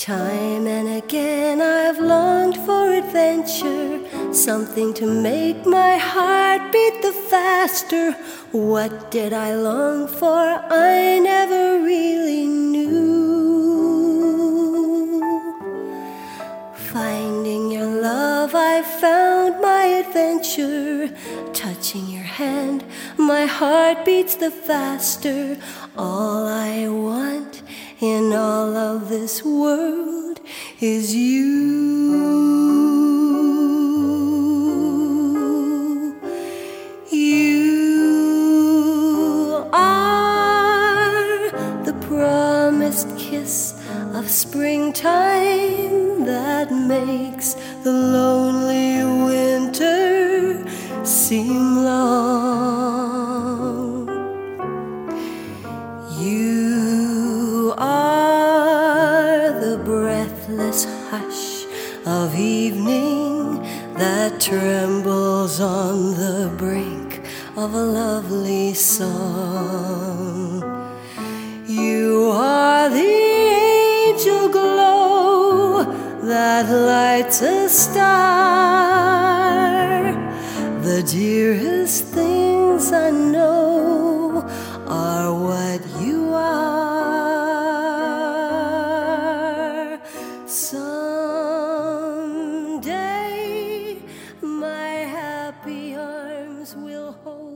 Time and again I've longed for adventure, something to make my heart beat the faster. What did I long for? I never really knew. Finding your love, I found my adventure. Touching your hand, my heart beats the faster. All I want in all of this world is you. You are the promised kiss of springtime that makes the lonely winter seem long. You are the breathless hush of evening that trembles on the brink of a lovely song. You are the angel glow that lights a star. The dearest things I know are what you are. Someday my happy arms will hold